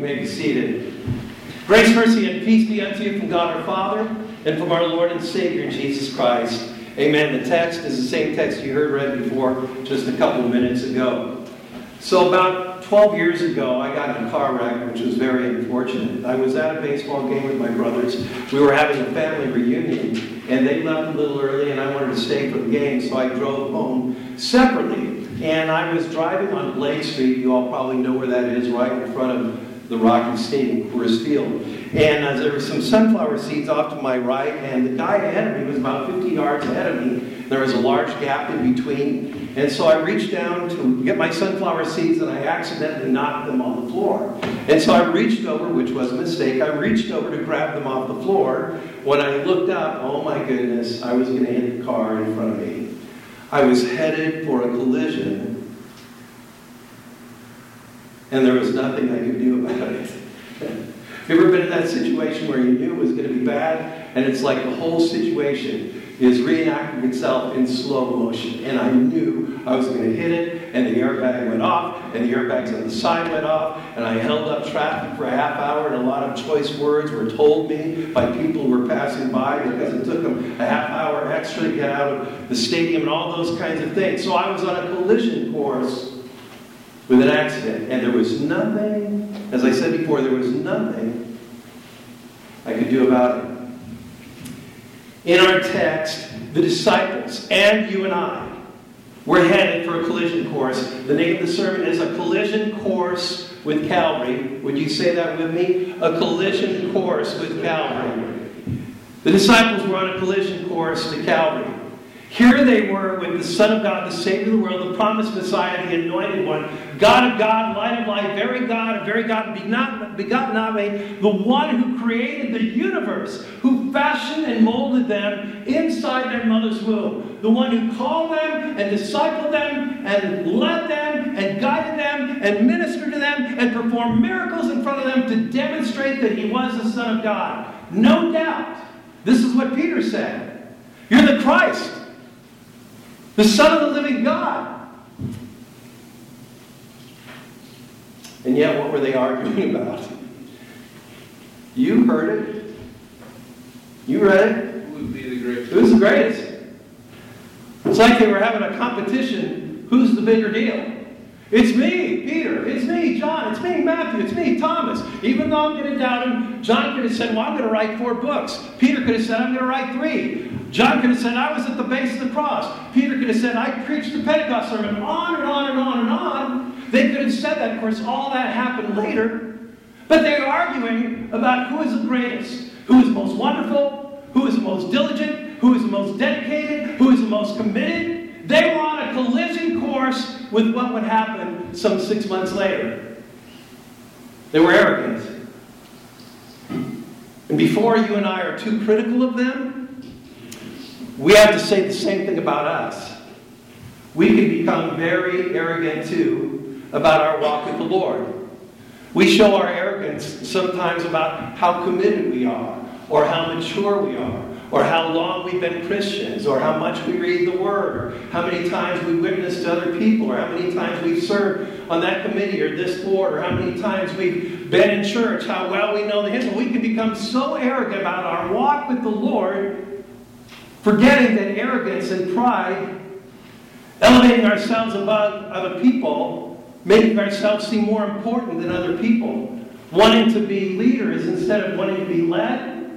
may be seated. Grace, mercy, and peace be unto you from God our Father and from our Lord and Savior Jesus Christ. Amen. The text is the same text you heard read before just a couple of minutes ago. So about 12 years ago, I got in a car wreck, which was very unfortunate. I was at a baseball game with my brothers. We were having a family reunion, and they left a little early, and I wanted to stay for the game, so I drove home separately. And I was driving on Blake Street. You all probably know where that is, right in front of the Rocky Stadium, Coors Field. And there were some sunflower seeds off to my right, and the guy ahead of me was about 50 yards ahead of me. There was a large gap in between. And so I reached down to get my sunflower seeds, and I accidentally knocked them on the floor. And so I reached over, which was a mistake, I reached over to grab them off the floor. When I looked up, oh my goodness, I was going to hit the car in front of me. I was headed for a collision, and there was nothing I could do about it. You ever been in that situation where you knew it was going to be bad, and it's like the whole situation is reenacting itself in slow motion, and I knew I was going to hit it, and the airbag went off, and the airbags on the side went off, and I held up traffic for a half hour, and a lot of choice words were told me by people who were passing by because it took them a half hour extra to get out of the stadium and all those kinds of things. So I was on a collision course with an accident, and there was nothing, as I said before, there was nothing I could do about it. In our text, the disciples and you and I were headed for a collision course. The name of the sermon is A Collision Course with Calvary. Would you say that with me? A collision course with Calvary. The disciples were on a collision course to Calvary. Here they were with the Son of God, the Savior of the world, the promised Messiah, the Anointed One, God of God, Light of Light, very God, begotten of me, the one who created the universe, who fashioned and molded them inside their mother's womb, the one who called them and discipled them and led them and guided them and ministered to them and performed miracles in front of them to demonstrate that he was the Son of God. No doubt. This is what Peter said. You're the Christ, the Son of the living God. And yet, what were they arguing about? You heard it. You read it. Who would be the greatest? Who's the greatest? It's like they were having a competition. Who's the bigger deal? It's me, Peter. It's me, John. It's me, Matthew. It's me, Thomas. Even though I'm going to doubt him, John could have said, well, I'm going to write 4 books. Peter could have said, I'm going to write 3. John could have said, I was at the base of the cross. Peter could have said, I preached the Pentecost sermon. On and on and on and on. They could have said that. Of course, all that happened later. But they were arguing about who is the greatest, who is the most wonderful, who is the most diligent, who is the most dedicated, who is the most committed. They were on a collision course with what would happen some 6 months later. They were arrogant. And before you and I are too critical of them, we have to say the same thing about us. We can become very arrogant too about our walk with the Lord. We show our arrogance sometimes about how committed we are, or how mature we are, or how long we've been Christians, or how much we read the Word, or how many times we witness to other people, or how many times we've served on that committee or this board, or how many times we've been in church, how well we know the hymn. We can become so arrogant about our walk with the Lord, forgetting that arrogance and pride, elevating ourselves above other people, making ourselves seem more important than other people, wanting to be leaders instead of wanting to be led,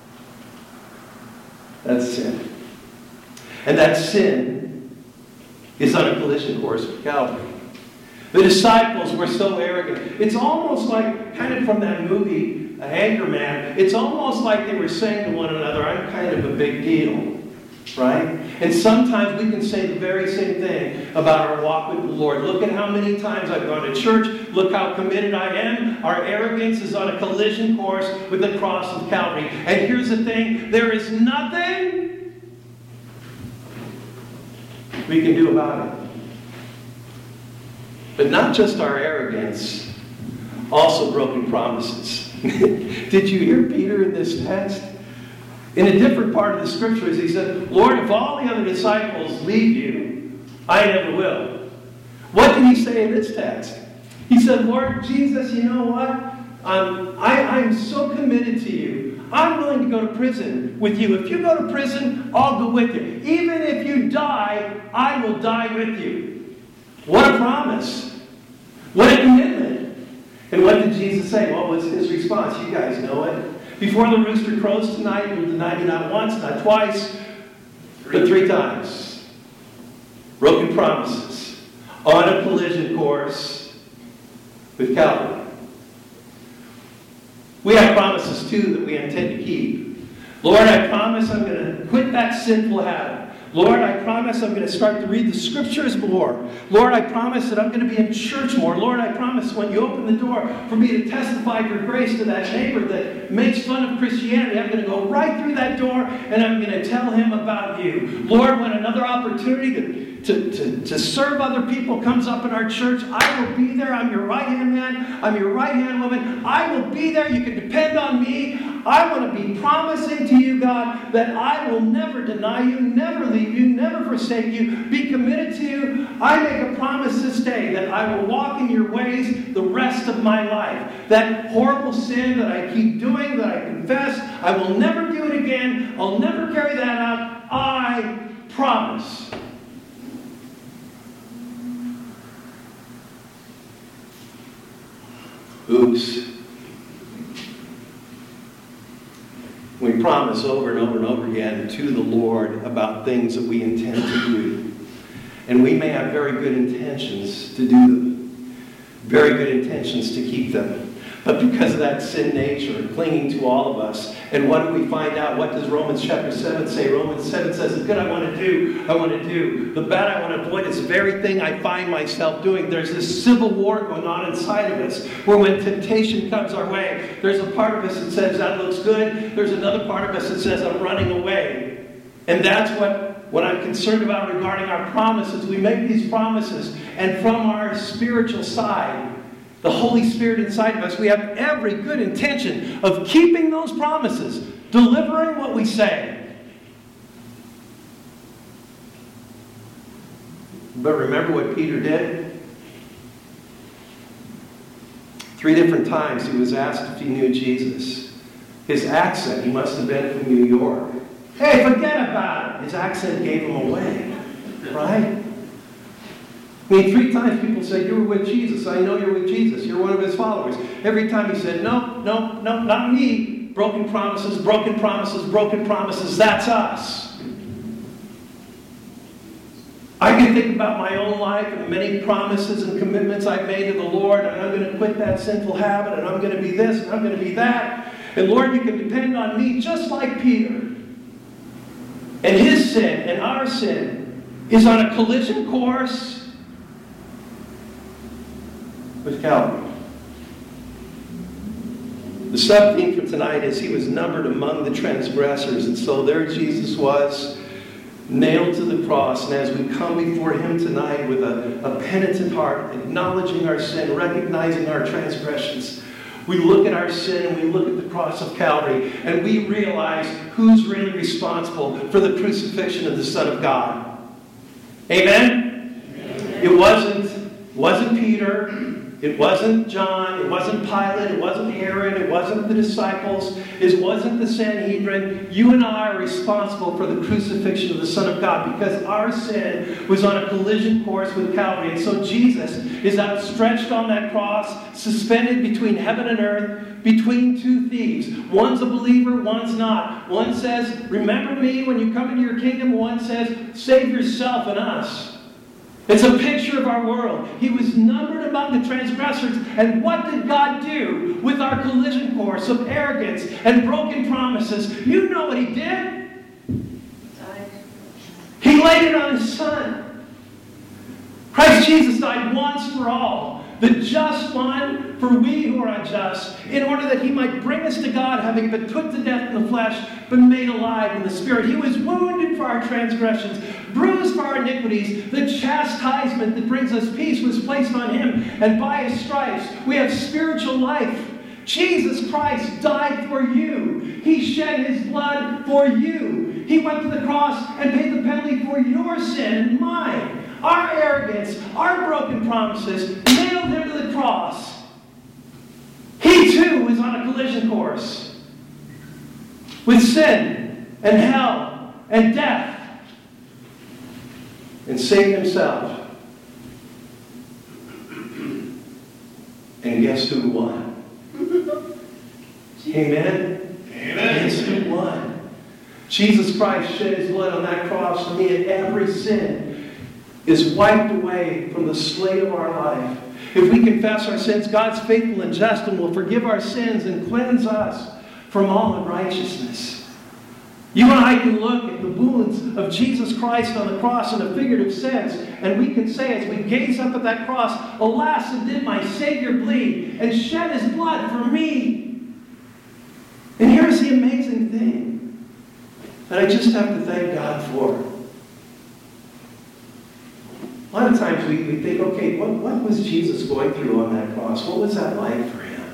that's sin. And that sin is on a collision course with Calvary. The disciples were so arrogant. It's almost like, kind of from that movie, Anchorman, it's almost like they were saying to one another, I'm kind of a big deal. Right? And sometimes we can say the very same thing about our walk with the Lord. Look at how many times I've gone to church. Look how committed I am. Our arrogance is on a collision course with the cross of Calvary. And here's the thing. There is nothing we can do about it. But not just our arrogance, also broken promises. Did you hear Peter in this text? In a different part of the scriptures, he said, Lord, if all the other disciples leave you, I never will. What did he say in this text? He said, Lord Jesus, you know what? I'm so committed to you. I'm willing to go to prison with you. If you go to prison, I'll go with you. Even if you die, I will die with you. What a promise. What a commitment. And what did Jesus say? What was his response? You guys know it. Before the rooster crows tonight, you'll deny me not once, not twice, but 3 times. Broken promises. On a collision course with Calvary. We have promises, too, that we intend to keep. Lord, I promise I'm going to quit that sinful habit. Lord, I promise I'm going to start to read the Scriptures more. Lord, I promise that I'm going to be in church more. Lord, I promise when you open the door for me to testify your grace to that neighbor that makes fun of Christianity, I'm going to go right through that door and I'm going to tell him about you. Lord, when another opportunity to serve other people comes up in our church, I will be there. I'm your right-hand man. I'm your right-hand woman. I will be there. You can depend on me. I want to be promising to you, God, that I will never deny you, never leave you, never forsake you, be committed to you. I make a promise this day that I will walk in your ways the rest of my life. That horrible sin that I keep doing, that I confess, I will never do it again. I'll never carry that out. I promise. Oops. We promise over and over and over again to the Lord about things that we intend to do. And we may have very good intentions to do them. Very good intentions to keep them. But because of that sin nature clinging to all of us, and what do we find out? What does Romans chapter 7 say? Romans 7 says, the good I want to do, I want to do. The bad I want to avoid is the very thing I find myself doing. There's this civil war going on inside of us, where when temptation comes our way, there's a part of us that says, that looks good. There's another part of us that says, I'm running away. And that's what I'm concerned about regarding our promises. We make these promises, and from our spiritual side, the Holy Spirit inside of us, we have every good intention of keeping those promises, delivering what we say. But remember what Peter did? 3 different times he was asked if he knew Jesus. His accent, he must have been from New York. Hey, forget about it. His accent gave him away. Right? I mean, 3 times people say, you were with Jesus. I know you're with Jesus. You're one of his followers. Every time he said, no, not me. Broken promises, broken promises, broken promises. That's us. I can think about my own life and the many promises and commitments I've made to the Lord, and I'm going to quit that sinful habit, and I'm going to be this, and I'm going to be that. And Lord, you can depend on me just like Peter. And his sin and our sin is on a collision course with Calvary. The subtheme for tonight is he was numbered among the transgressors. And so there Jesus was, nailed to the cross. And as we come before him tonight with a penitent heart, acknowledging our sin, recognizing our transgressions, we look at our sin and we look at the cross of Calvary, and we realize who's really responsible for the crucifixion of the Son of God. Amen? Amen. It wasn't Peter. It wasn't John, it wasn't Pilate, it wasn't Herod, it wasn't the disciples, it wasn't the Sanhedrin. You and I are responsible for the crucifixion of the Son of God because our sin was on a collision course with Calvary. And so Jesus is outstretched on that cross, suspended between heaven and earth, between 2 thieves. One's a believer, one's not. One says, remember me when you come into your kingdom. One says, save yourself and us. It's a picture of our world. He was numbered among the transgressors. And what did God do with our collision course of arrogance and broken promises? You know what he did. He laid it on his Son. Christ Jesus died once for all, the just one for we who are unjust, in order that he might bring us to God, having been put to death in the flesh, but made alive in the Spirit. He was wounded for our transgressions, bruised for our iniquities. The chastisement that brings us peace was placed on him, and by his stripes we have spiritual life. Jesus Christ died for you. He shed his blood for you. He went to the cross and paid the penalty for your sin and mine. Our arrogance, our broken promises, nailed him to the cross. He too was on a collision course with sin and hell and death, and Satan himself. And guess who won? Amen? Guess who won? Jesus Christ shed his blood on that cross for me, and every sin is wiped away from the slate of our life. If we confess our sins, God's faithful and just and will forgive our sins and cleanse us from all unrighteousness. You and I can look at the wounds of Jesus Christ on the cross in a figurative sense, and we can say as we gaze up at that cross, alas, and did my Savior bleed and shed his blood for me. And here's the amazing thing that I just have to thank God for. A lot of times we think, okay, what was Jesus going through on that cross? What was that like for him?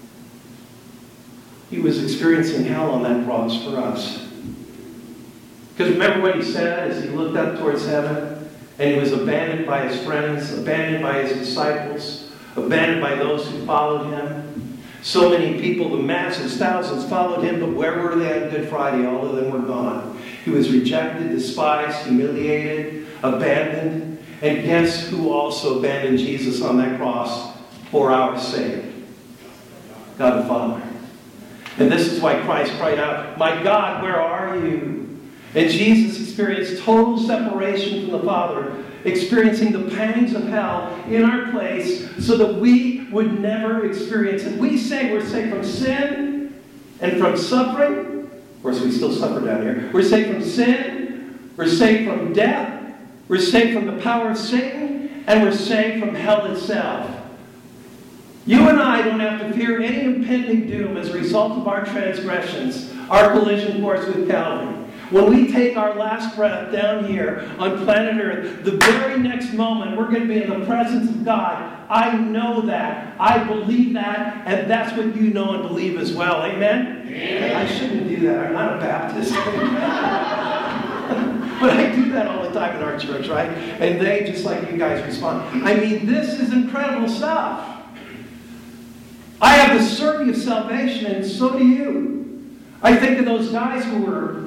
He was experiencing hell on that cross for us. Because remember what he said as he looked up towards heaven, and he was abandoned by his friends, abandoned by his disciples, abandoned by those who followed him. So many people, the masses, thousands followed him, but where were they on Good Friday? All of them were gone. He was rejected, despised, humiliated, abandoned. And guess who also abandoned Jesus on that cross for our sake? God the Father. And this is why Christ cried out, "My God, where are you?" And Jesus experienced total separation from the Father, experiencing the pangs of hell in our place so that we would never experience it. We say we're saved from sin and from suffering. Of course, we still suffer down here. We're saved from sin. We're saved from death. We're saved from the power of Satan. And we're saved from hell itself. You and I don't have to fear any impending doom as a result of our transgressions, our collision course with Calvary. When we take our last breath down here on planet Earth, the very next moment we're going to be in the presence of God. I know that. I believe that. And that's what you know and believe as well. Amen? Amen. I shouldn't do that. I'm not a Baptist. But I do that all the time in our church, right? And they, just like you guys, respond. I mean, this is incredible stuff. I have the certainty of salvation, and so do you. I think of those guys who were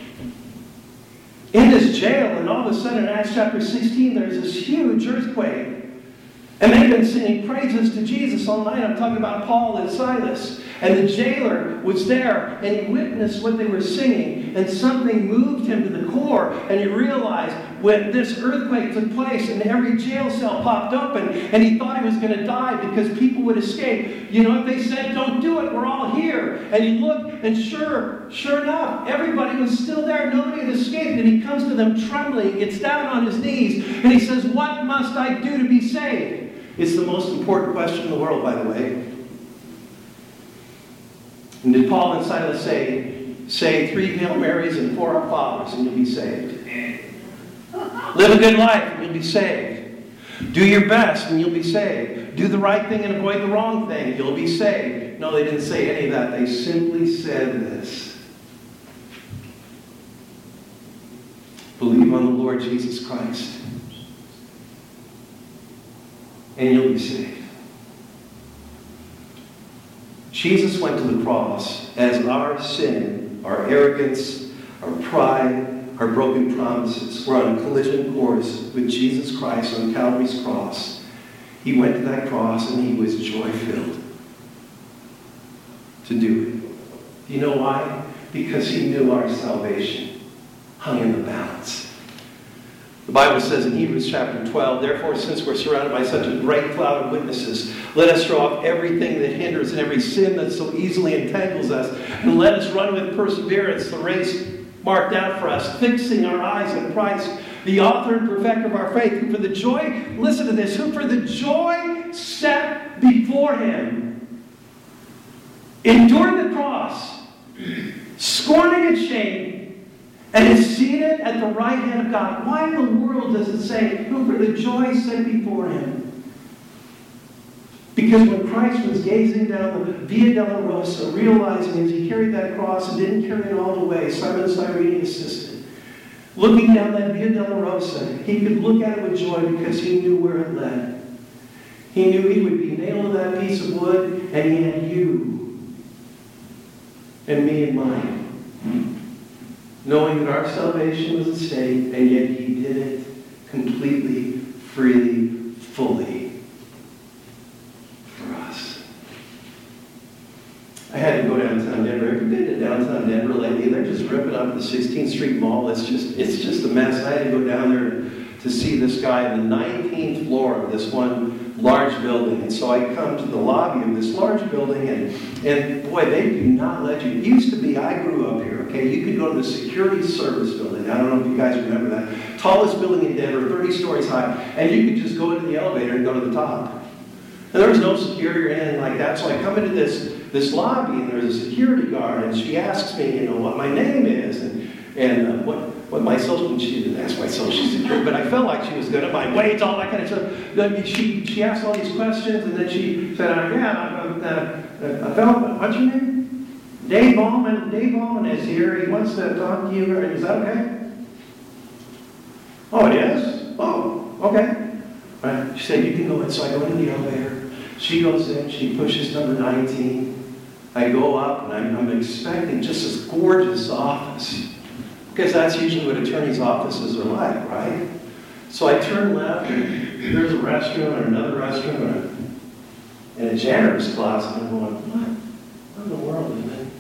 in this jail, and all of a sudden in Acts chapter 16, there's this huge earthquake. And they've been singing praises to Jesus all night. I'm talking about Paul and Silas. And the jailer was there, and he witnessed what they were singing. And something moved him to the core. And he realized when this earthquake took place and every jail cell popped open, and he thought he was going to die because people would escape. You know what they said? Don't do it. We're all here. And he looked, and sure enough, everybody was still there. Nobody had escaped. And he comes to them trembling, gets down on his knees, and he says, "What must I do to be saved?" It's the most important question in the world, by the way. And did Paul and Silas say 3 Hail Marys and 4 Our Fathers and you'll be saved? Live a good life and you'll be saved. Do your best and you'll be saved. Do the right thing and avoid the wrong thing and you'll be saved. No, they didn't say any of that. They simply said this. Believe on the Lord Jesus Christ and you'll be saved. Jesus went to the cross as our sin, our arrogance, our pride, our broken promises were on a collision course with Jesus Christ on Calvary's cross. He went to that cross and he was joy-filled to do it. You know why? Because he knew our salvation hung in the balance. The Bible says in Hebrews chapter 12, "Therefore, since we're surrounded by such a great cloud of witnesses, let us throw off everything that hinders and every sin that so easily entangles us, and let us run with perseverance the race marked out for us, fixing our eyes on Christ, the author and perfecter of our faith, who for the joy," listen to this, "who for the joy set before him endured the cross, scorning its shame, and is seated at the right hand of God." Why in the world does it say, "who for the joy set before him"? Because when Christ was gazing down the Via Dolorosa, realizing as he carried that cross and didn't carry it all the way, Simon Cyrene assisted. Looking down that Via Dolorosa, he could look at it with joy because he knew where it led. He knew he would be nailed to that piece of wood, and he had you and me and mine. Knowing that our salvation was at stake, and yet he did it completely, freely, fully for us. I had to go downtown Denver. Have you been to downtown Denver lately? They're just ripping up the 16th Street Mall. It's just a mess. I had to go down there to see this guy on the 19th floor of this one large building. And so I come to the lobby of this large building, and boy, they do not let you. It used to be, I grew up here, okay? You could go to the security service building. I don't know if you guys remember that. Tallest building in Denver, 30 stories high. And you could just go into the elevator and go to the top. And there was no security or anything like that. So I come into this lobby, and there's a security guard, and she asks me, what my name is, and what my social, and she didn't ask my social security, but I felt like she was good at my weight, all that kind of stuff. Then she asked all these questions, and then she said, I felt, what's your name? Dave Ballman. Dave Ballman is here. He wants to talk to you. Is that okay? Oh, it is? Oh, okay. Right. She said, you can go in. So I go into the elevator. She goes in. She pushes number 19. I go up, and I'm expecting just this gorgeous office. Because that's usually what attorneys' offices are like, right? So I turn left, and there's a restroom, and another restroom, and a janitor's closet. And I'm going, what in the world is it?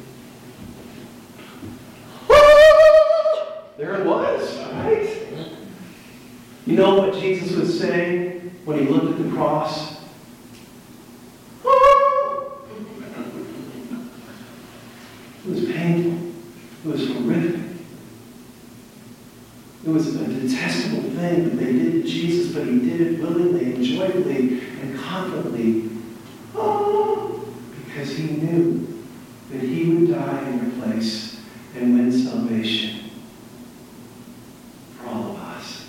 There it was, right? You know what Jesus was saying when he looked at the cross? It was painful. It was horrific. It was a detestable thing that they did to Jesus, but he did it willingly and joyfully and confidently. Because he knew that he would die in your place and win salvation for all of us.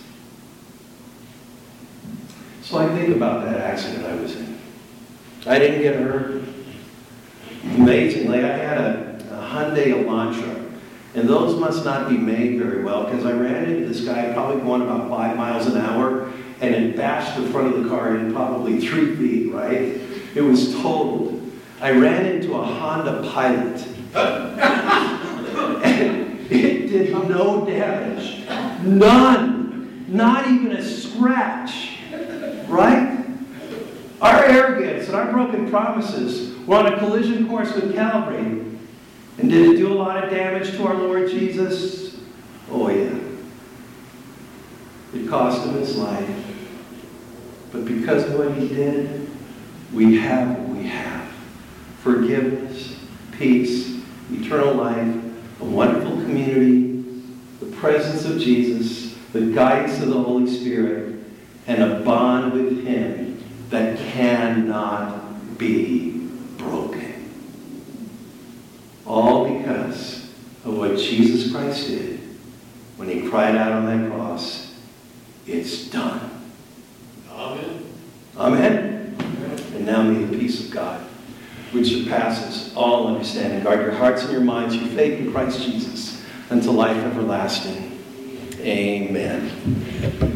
So I think about that accident I was in. I didn't get hurt. Amazingly, I had a Hyundai Elantra. And those must not be made very well, because I ran into this guy probably going about 5 miles an hour, and it bashed the front of the car in probably 3 feet, right? It was totaled. I ran into a Honda Pilot. And it did no damage. None. Not even a scratch. Right? Our arrogance and our broken promises were on a collision course with Calvary. And did it do a lot of damage to our Lord Jesus? Oh, yeah. It cost him his life. But because of what he did, we have what we have. Forgiveness, peace, eternal life, a wonderful community, the presence of Jesus, the guidance of the Holy Spirit, and a bond with him that cannot be broken. All because of what Jesus Christ did when he cried out on that cross, it's done. Amen. Amen. And now may the peace of God, which surpasses all understanding, guard your hearts and your minds, your faith in Christ Jesus, unto life everlasting. Amen.